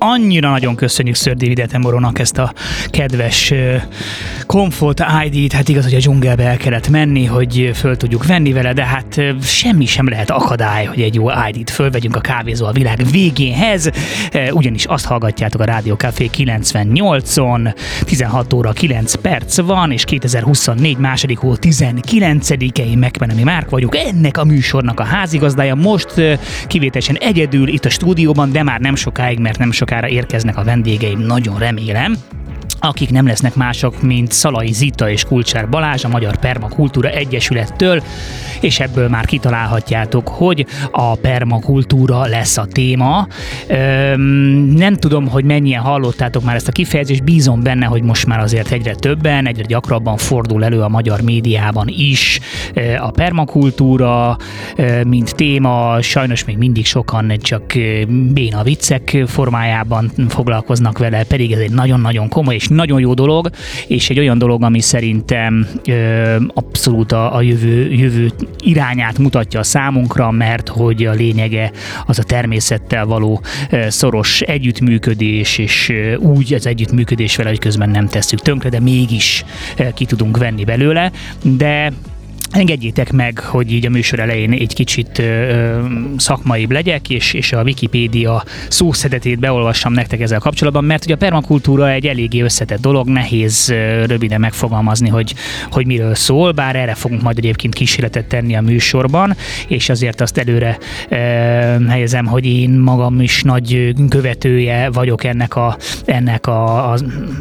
annyira nagyon köszönjük Sir David Attenborough-nak ezt a kedves Comfort ID-t. Hát igaz, hogy a dzsungelbe el kellett menni, hogy föl tudjuk venni vele, de hát semmi sem lehet akadály, hogy egy jó ID-t fölvegyünk a kávézó a világ végénhez. Ugyanis azt hallgatjátok a Rádió Café 98-on, 16 óra 9 perc van, és 2024 második hó 19-e, én McMenemy Márk vagyok, ennek a műsornak a házigazdája, most kivételesen egyedül itt a stúdióban, de már nem sokáig, mert nem sokára érkeznek a vendégeim, nagyon remélem, akik nem lesznek mások, mint Szalai Zita és Kulcsár Balázs a Magyar Permakultúra Egyesülettől, és ebből már kitalálhatjátok, hogy a permakultúra lesz a téma. Nem tudom, hogy mennyien hallottátok már ezt a kifejezést, bízom benne, hogy most már azért egyre többen, egyre gyakrabban fordul elő a magyar médiában is a permakultúra, mint téma. Sajnos még mindig sokan csak béna viccek formájában foglalkoznak vele, pedig ez egy nagyon-nagyon komoly és nagyon jó dolog, és egy olyan dolog, ami szerintem abszolút a jövő irányát mutatja a számunkra, mert hogy a lényege az a természettel való szoros együttműködés, és úgy az együttműködés vele, hogy közben nem tesszük tönkre, de mégis ki tudunk venni belőle, de engedjétek meg, hogy így a műsor elején egy kicsit szakmaibb legyek, és a Wikipédia szószedetét beolvassam nektek ezzel kapcsolatban, mert ugye a permakultúra egy eléggé összetett dolog, nehéz röviden megfogalmazni, hogy miről szól, bár erre fogunk majd egyébként kísérletet tenni a műsorban, és azért azt előre helyezem, hogy én magam is nagy követője vagyok ennek a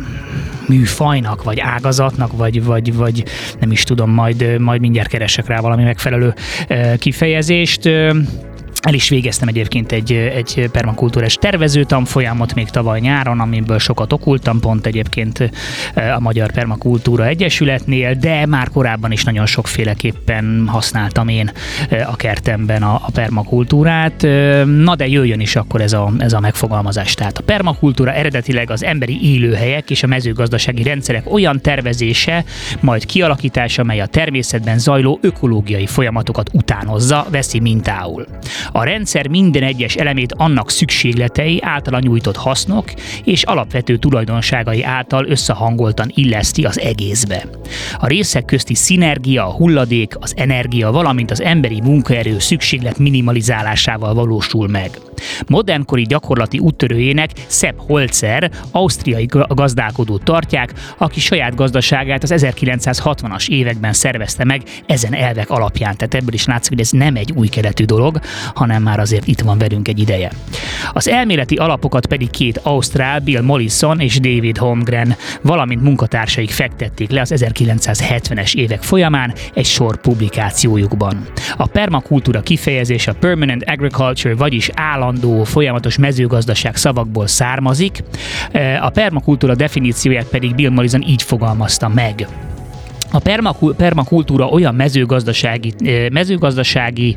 műfajnak, vagy ágazatnak, vagy nem is tudom, majd mindjárt keresek rá valami megfelelő kifejezést. El is végeztem egyébként egy permakultúrás tervezőtanfolyamot még tavaly nyáron, amiből sokat okultam, pont egyébként a Magyar Permakultúra Egyesületnél, de már korábban is nagyon sokféleképpen használtam én a kertemben a permakultúrát. Na de jöjjön is akkor ez a megfogalmazás. Tehát a permakultúra eredetileg az emberi élőhelyek és a mezőgazdasági rendszerek olyan tervezése, majd kialakítása, mely a természetben zajló ökológiai folyamatokat utánozza, veszi mintául. A rendszer minden egyes elemét annak szükségletei, általa nyújtott hasznok és alapvető tulajdonságai által összehangoltan illeszti az egészbe. A részek közti szinergia, a hulladék, az energia, valamint az emberi munkaerő szükséglet minimalizálásával valósul meg. Modernkori gyakorlati úttörőjének Sepp Holzer, ausztriai gazdálkodót tartják, aki saját gazdaságát az 1960-as években szervezte meg ezen elvek alapján. Tehát ebből is látszik, hogy ez nem egy új keletű dolog, hanem már azért itt van velünk egy ideje. Az elméleti alapokat pedig két ausztrál, Bill Mollison és David Holmgren, valamint munkatársaik fektették le az 1970-es évek folyamán egy sor publikációjukban. A permakultúra kifejezés a permanent agriculture, vagyis állandó, folyamatos mezőgazdaság szavakból származik, a permakultúra definícióját pedig Bill Mollison így fogalmazta meg. A permakultúra olyan mezőgazdasági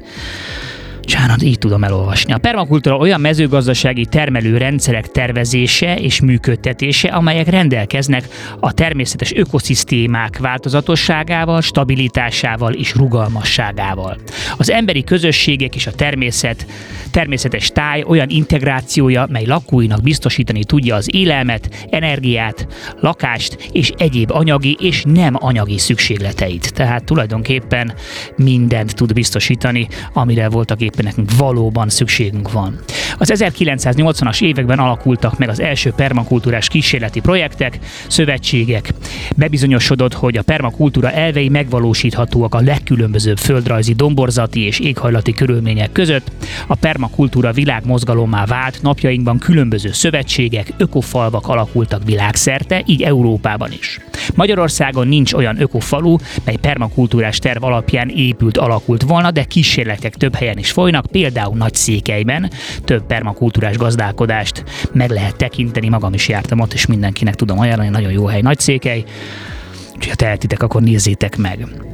így tudom elolvasni. A permakultúra olyan mezőgazdasági termelő rendszerek tervezése és működtetése, amelyek rendelkeznek a természetes ökoszisztémák változatosságával, stabilitásával és rugalmasságával. Az emberi közösségek és a természetes táj olyan integrációja, mely lakóinak biztosítani tudja az élelmet, energiát, lakást és egyéb anyagi és nem anyagi szükségleteit. Tehát tulajdonképpen mindent tud biztosítani, amire voltak éppen nekünk valóban szükségünk van. Az 1980-as években alakultak meg az első permakultúrás kísérleti projektek, szövetségek. Bebizonyosodott, hogy a permakultúra elvei megvalósíthatóak a legkülönbözőbb földrajzi, domborzati és éghajlati körülmények között. A permakultúra világmozgalommá vált, napjainkban különböző szövetségek, ökofalvak alakultak világszerte, így Európában is. Magyarországon nincs olyan ökofalu, mely permakultúrás terv alapján alakult volna, de kísérletek több helyen is folynak, például Nagyszékelyben több permakultúrás gazdálkodást meg lehet tekinteni, magam is jártam ott, és mindenkinek tudom ajánlani, nagyon jó hely Nagyszékely, úgyhogy ha tehetitek, akkor nézzétek meg.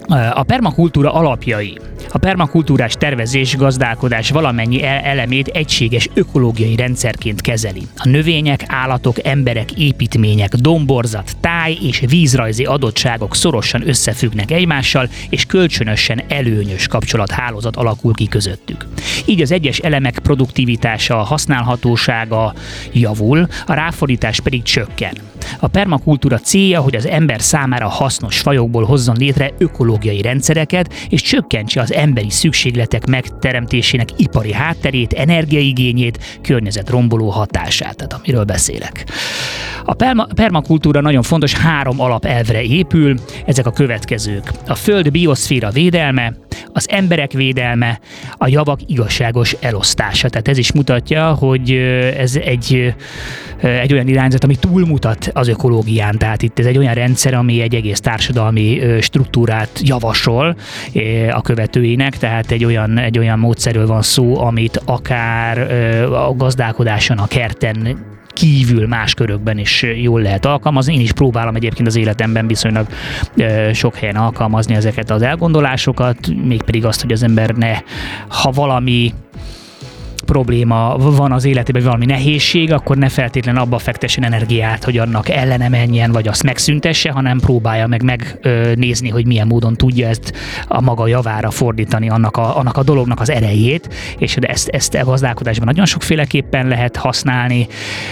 A permakultúra alapjai. A permakultúrás tervezés, gazdálkodás valamennyi elemét egységes ökológiai rendszerként kezeli. A növények, állatok, emberek, építmények, domborzat, táj és vízrajzi adottságok szorosan összefüggnek egymással, és kölcsönösen előnyös kapcsolathálózat alakul ki közöttük. Így az egyes elemek produktivitása, használhatósága javul, a ráfordítás pedig csökken. A permakultúra célja, hogy az ember számára hasznos fajokból hozzon létre ökológiai rendszereket, és csökkentse az emberi szükségletek megteremtésének ipari hátterét, energiaigényét, környezetromboló hatását, tehát amiről beszélek. A permakultúra nagyon fontos, 3 alapelvre épül, ezek a következők. A föld bioszféra védelme, az emberek védelme, a javak igazságos elosztása. Tehát ez is mutatja, hogy ez egy olyan irányzat, ami túlmutat az ökológián. Tehát itt ez egy olyan rendszer, ami egy egész társadalmi struktúrát javasol a követőinek, tehát egy olyan módszerről van szó, amit akár a gazdálkodáson, a kerten kívül más körökben is jól lehet alkalmazni. Én is próbálom egyébként az életemben viszonylag sok helyen alkalmazni ezeket az elgondolásokat, mégpedig azt, hogy az ember ha valami probléma van az életében, valami nehézség, akkor ne feltétlenül abba fektessen energiát, hogy annak ellene menjen, vagy azt megszüntesse, hanem próbálja megnézni, hogy milyen módon tudja ezt a maga javára fordítani annak a dolognak az erejét, és ezt a gazdálkodásban nagyon sokféleképpen lehet használni,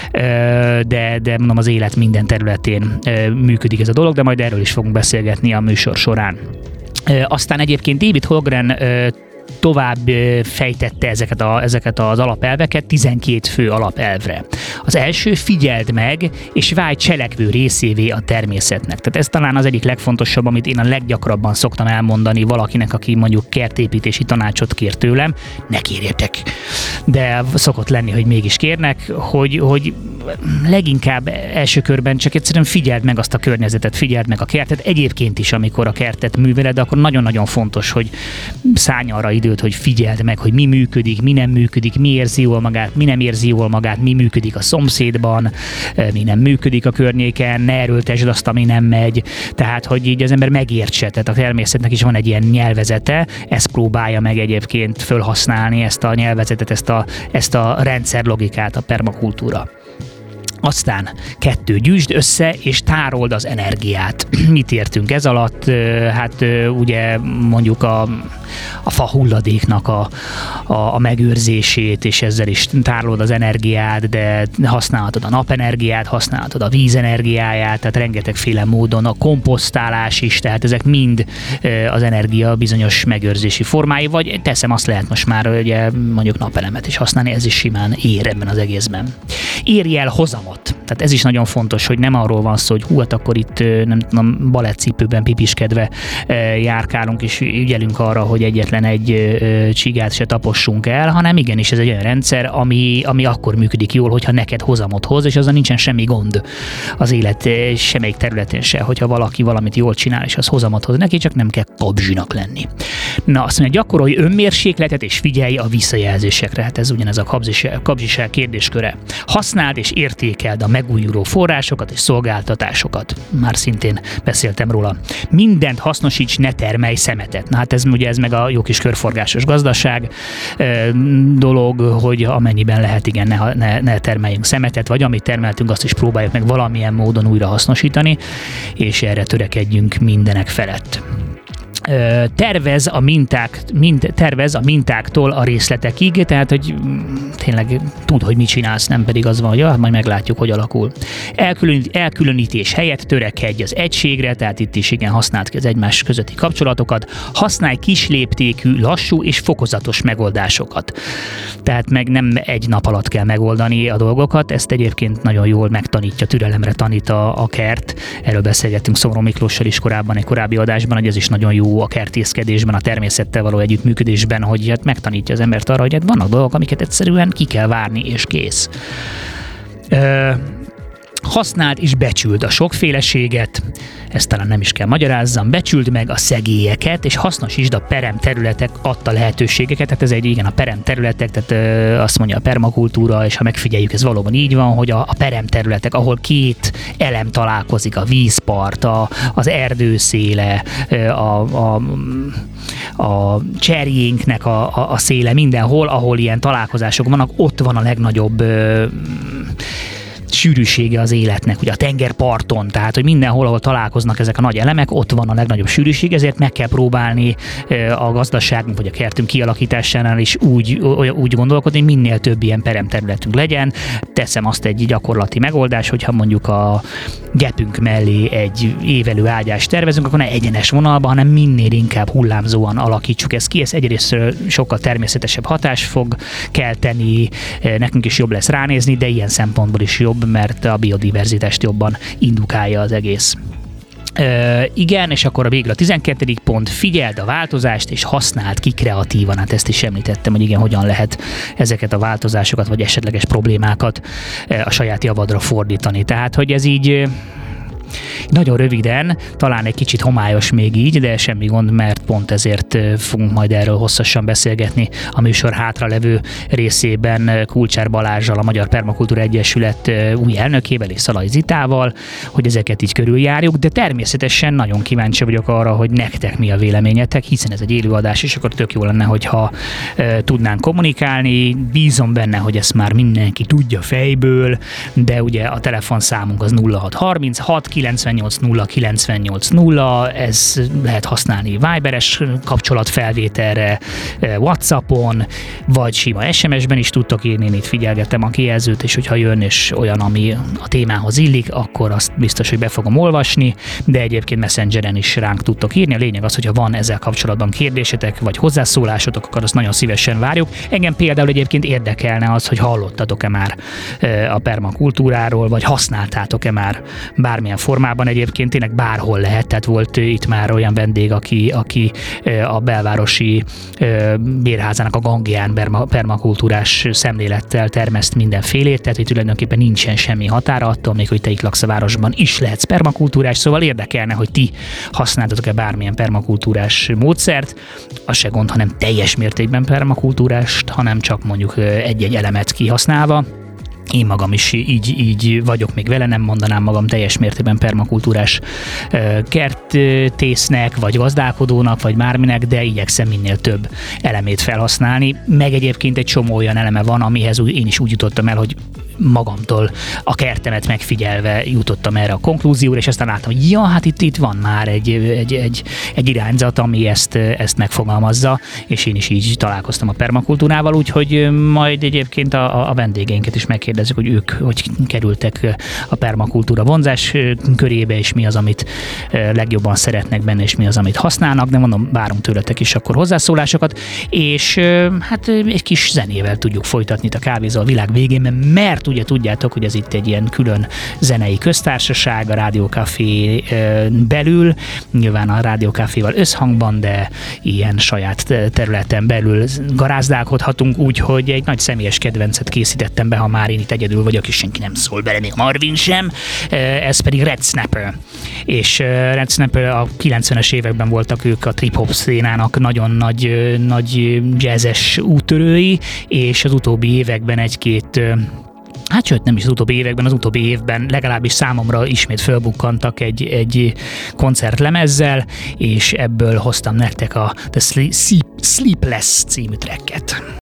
de mondom, az élet minden területén működik ez a dolog, de majd erről is fogunk beszélgetni a műsor során. Aztán egyébként David Holmgren tovább fejtette ezeket az alapelveket 12 fő alapelvre. Az első: figyeld meg, és válj cselekvő részévé a természetnek. Tehát ez talán az egyik legfontosabb, amit én a leggyakrabban szoktam elmondani valakinek, aki mondjuk kertépítési tanácsot kér tőlem. Ne kérjetek! De szokott lenni, hogy mégis kérnek, hogy leginkább első körben csak egyszerűen figyeld meg azt a környezetet, figyeld meg a kertet. Egyébként is, amikor a kertet műveled, akkor nagyon-nagyon fontos, hogy szállj arra időt, hogy figyeld meg, hogy mi működik, mi nem működik, mi érzi jól magát, mi nem érzi jól magát, mi működik a szomszédban, mi nem működik a környéken, ne erőltesd azt, ami nem megy. Tehát, hogy így az ember megértse, tehát a természetnek is van egy ilyen nyelvezete, ezt próbálja meg egyébként fölhasználni, ezt a nyelvezetet, ezt a rendszerlogikát, a permakultúra. Aztán 2. Gyűjtsd össze és tárold az energiát. Mit értünk ez alatt? Hát ugye mondjuk a fa hulladéknak a megőrzését, és ezzel is tárolod az energiát, de használhatod a napenergiát, használhatod a vízenergiáját, tehát rengetegféle módon, a komposztálás is, tehát ezek mind az energia bizonyos megőrzési formái, vagy teszem, azt lehet most már ugye mondjuk napelemet is használni, ez is simán ér ebben az egészben. Érj el hozamot. Tehát ez is nagyon fontos, hogy nem arról van szó, hogy hát akkor itt nem tudom, balettcipőben pipiskedve járkálunk, és ügyelünk arra, hogy egyetlen egy csigát se tapossunk el, hanem igenis ez egy olyan rendszer, ami akkor működik jól, hogyha neked hozamot hoz, és azzal nincsen semmi gond az élet semmelyik területén se, hogyha valaki valamit jól csinál, és az hozamot hoz neki, csak nem kell kabzsinak lenni. Na, azt mondja, gyakorolj önmérsékletet, és figyelj a visszajelzésekre. Hát ez ugyanez a kabzsiság kérdésköre. Használd és értékeld a megújuló forrásokat és szolgáltatásokat. Már szintén beszéltem róla. Mindent hasznosíts, ne termelj szemetet. Na hát ez meg a jó kis körforgásos gazdaság dolog, hogy amennyiben lehet, igen, ne termeljünk szemetet, vagy amit termeltünk, azt is próbáljuk meg valamilyen módon újra hasznosítani, és erre törekedjünk mindenek felett. Tervez a mintáktól a részletekig, tehát hogy tényleg tudd, hogy mit csinálsz, nem pedig az van, hogy majd meglátjuk, hogy alakul. Elkülönítés helyett törekedj az egységre, tehát itt is igen, használd ki az egymás közötti kapcsolatokat, használj kisléptékű, lassú és fokozatos megoldásokat. Tehát meg nem egy nap alatt kell megoldani a dolgokat, ezt egyébként nagyon jól megtanítja, türelemre tanít a kert. Erről beszélgettünk Szomró Miklóssal is korábban, egy korábbi adásban, hogy ez is nagyon jó a kertészkedésben, a természettel való együttműködésben, hogy hát megtanítja az embert arra, hogy hát vannak dolgok, amiket egyszerűen ki kell várni, és kész. használt és becsüld a sokféleséget, ezt talán nem is kell magyarázzam, becsüld meg a szegélyeket, és hasznosítsd a peremterületek adta lehetőségeket, tehát ez igen, a peremterületek, tehát azt mondja a permakultúra, és ha megfigyeljük, ez valóban így van, hogy a peremterületek, ahol két elem találkozik, a vízpart, az erdőszéle, a cserjénknek a széle, mindenhol, ahol ilyen találkozások vannak, ott van a legnagyobb sűrűsége az életnek, ugye a tengerparton, tehát hogy mindenhol, ahol találkoznak ezek a nagy elemek, ott van a legnagyobb sűrűség, ezért meg kell próbálni a gazdaságunk vagy a kertünk kialakításánál is úgy gondolkodni, hogy minél több ilyen peremterületünk legyen. Teszem azt egy gyakorlati megoldás, hogyha mondjuk a gepünk mellé egy évelő ágyást tervezünk, akkor ne egyenes vonalba, hanem minél inkább hullámzóan alakítsuk ezt ki. Ez egyrészt sokkal természetesebb hatást fog kelteni, nekünk is jobb lesz ránézni, de ilyen szempontból is jobb, mert a biodiverzitást jobban indukálja az egész. Igen, és akkor végül a 12. pont, figyeld a változást, és használd ki kreatívan. Hát ezt is említettem, hogy igen, hogyan lehet ezeket a változásokat, vagy esetleges problémákat a saját javadra fordítani. Tehát, hogy ez így nagyon röviden, talán egy kicsit homályos még így, de semmi gond, mert pont ezért fogunk majd erről hosszasan beszélgetni a műsor hátralevő részében Kulcsár Balázsral, a Magyar Permakultúra Egyesület új elnökével és Szalai Zitával, hogy ezeket így körüljárjuk, de természetesen nagyon kíváncsi vagyok arra, hogy nektek mi a véleményetek, hiszen ez egy élőadás, és akkor tök jó lenne, hogyha tudnánk kommunikálni. Bízom benne, hogy ezt már mindenki tudja fejből, de ugye a telefonszámunk az 0636 98 0 98 0, ez lehet használni Viberes kapcsolatfelvételre, WhatsAppon, vagy sima SMS-ben is tudtok írni, én itt figyelgetem a kijelzőt, és hogyha jön és olyan, ami a témához illik, akkor azt biztos, hogy be fogom olvasni, de egyébként Messengeren is ránk tudtok írni. A lényeg az, hogyha van ezzel kapcsolatban kérdésetek, vagy hozzászólásotok, akkor azt nagyon szívesen várjuk. Engem például egyébként érdekelne az, hogy hallottatok-e már a permakultúráról, vagy használtátok-e már bármilyen formában, egyébként tényleg bárhol lehet, tehát volt itt már olyan vendég, aki a belvárosi bérházának a gangján permakultúrás szemlélettel termeszt mindenfélét, tehát hogy tulajdonképpen nincsen semmi határa attól, még hogy te itt laksz a városban is lehetsz permakultúrás, szóval érdekelne, hogy ti használtatok-e bármilyen permakultúrás módszert, az se gond, hanem teljes mértékben permakultúrást, hanem csak mondjuk egy-egy elemet kihasználva. Én magam is így vagyok még vele, nem mondanám magam teljes mértékben permakultúrás kertésznek, vagy gazdálkodónak, vagy bárminek, de igyekszem minél több elemét felhasználni. Meg egyébként egy csomó olyan eleme van, amihez én is úgy jutottam el, hogy magamtól a kertemet megfigyelve jutottam erre a konklúzióra, és aztán láttam, hogy ja, hát itt van már egy irányzat, ami ezt megfogalmazza, és én is így találkoztam a permakultúrával, úgyhogy majd egyébként a vendégeinket is megkérdezzük, hogy ők hogy kerültek a permakultúra vonzás körébe, és mi az, amit legjobban szeretnek benne, és mi az, amit használnak, de mondom, várunk tőletek is akkor hozzászólásokat, és hát egy kis zenével tudjuk folytatni itt a Kávézó a világ végén, mert ugye tudjátok, hogy ez itt egy ilyen külön zenei köztársaság a Rádió Café belül, nyilván a Rádió Caféval összhangban, de ilyen saját területen belül garázdálkodhatunk, úgyhogy egy nagy személyes kedvencet készítettem be, ha már én itt egyedül vagyok, és senki nem szól bele, még Marvin sem, ez pedig Red Snapper. És Red Snapper a 90-es években voltak ők a trip-hop szénának nagyon nagy jazzes úttörői, és az utóbbi években egy-két hát sőt, nem is az utóbbi években, az utóbbi évben legalábbis számomra ismét fölbukkantak egy koncertlemezzel, és ebből hoztam nektek a The Sleepless című tracket.